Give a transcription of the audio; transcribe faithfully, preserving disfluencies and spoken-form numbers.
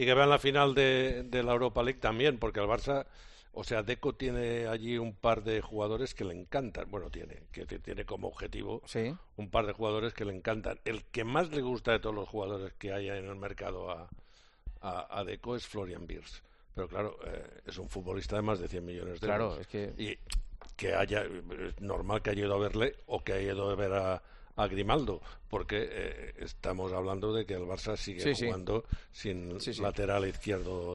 y que vean la final de, de la Europa League también, porque el Barça, o sea, Deco tiene allí un par de jugadores que le encantan. Bueno, tiene, que t- tiene como objetivo Sí. un par de jugadores que le encantan. El que más le gusta de todos los jugadores que hay en el mercado a, a, a Deco es Florian Wirtz. Pero claro, eh, es un futbolista de más de cien millones de Claro, euros. es que Y que haya, es normal que haya ido a verle o que haya ido a ver a, a Grimaldo, porque eh, estamos hablando de que el Barça sigue sí, sí, jugando sin sí, sí. lateral izquierdo